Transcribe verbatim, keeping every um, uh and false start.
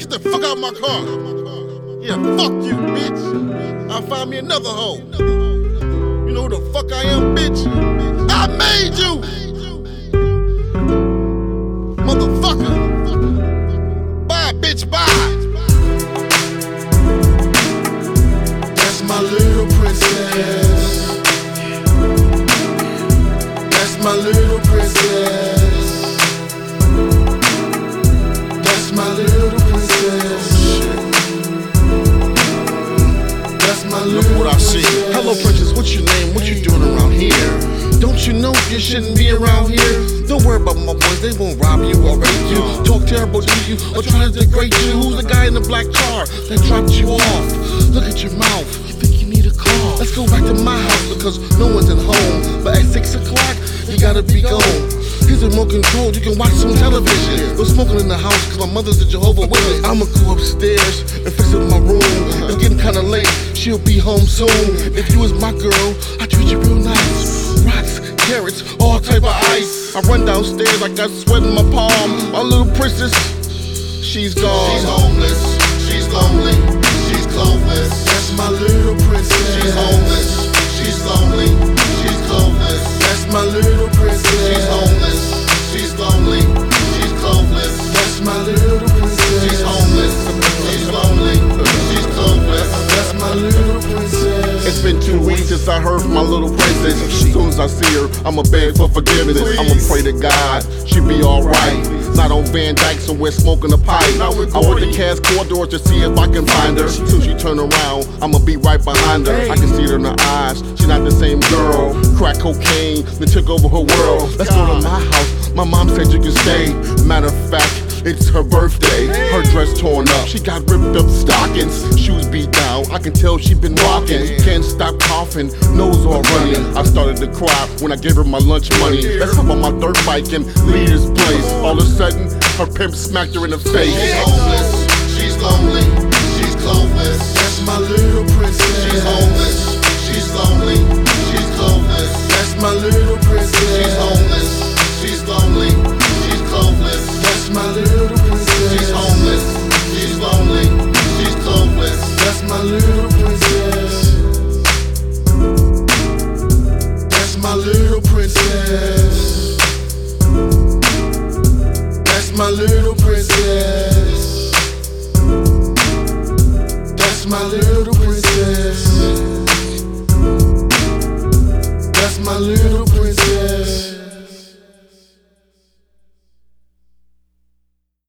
Get the fuck out of my car. Yeah, fuck you, bitch. I'll find me another hoe. You know who the fuck I am, bitch? I made you! Motherfucker. Bye, bitch, bye. That's my little princess. That's my little princess. That's my little princess. That's my little Look what I see. princess. Hello, princess, what's your name? What you doing around here? Don't you know you shouldn't be around here? Don't worry about my boys, they won't rob you or rape you, talk terrible to you, or try to degrade you. Who's the guy in the black car that dropped you off? Look at your mouth, you think you need a car? Let's go back to my house because no one's at home. But at six o'clock, you gotta be gone. Here's a remote control, you can watch some television. No smoking in the house cause my mother's a Jehovah's Witness. I'ma go upstairs and fix up my room. It's getting kinda late, she'll be home soon. If you was my girl, I'd treat you real nice. Rocks, carrots, all type of ice. I run downstairs, I got sweat in my palm. My little princess, she's gone. She's homeless, she's lonely, she's cloveless. That's my little princess. She's homeless, she's lonely, she's cloveless. That's my little princess. She's homeless, she's lonely, she's cloveless. That's my little princess. She's homeless, she's lonely, she's cloveless. That's my little princess. It's been two weeks since I heard from my little princess. As soon as I see her, I'ma beg for forgiveness. I'ma pray to God, she be alright. Not on Van Dyke somewhere smoking a pipe. I went to Cass corridors to see if I can find her. Till she turn around, I'ma be right behind her. I can see it in her eyes, she's not the same girl. Crack cocaine, then took over her world. Let's go to my house, my mom said you can stay. Matter of fact, it's her birthday. Her dress torn up, she got ripped up stockings. Shoes beat down, I can tell she been rocking. Can't stop coughing, nose all running. I started to cry when I gave her my lunch money. Let's hop on my dirt bike and leave this place. All of a sudden, her pimp smacked her in the face. She's homeless, she's lonely, she's cloveless. That's my little princess. She's homeless, she's lonely, she's cloveless. That's my little princess. She's homeless, she's lonely, she's cloveless. That's my little princess. She's homeless, she's lonely, she's cloveless. That's my little princess. That's my little princess. That's my little princess. That's my little princess. That's my little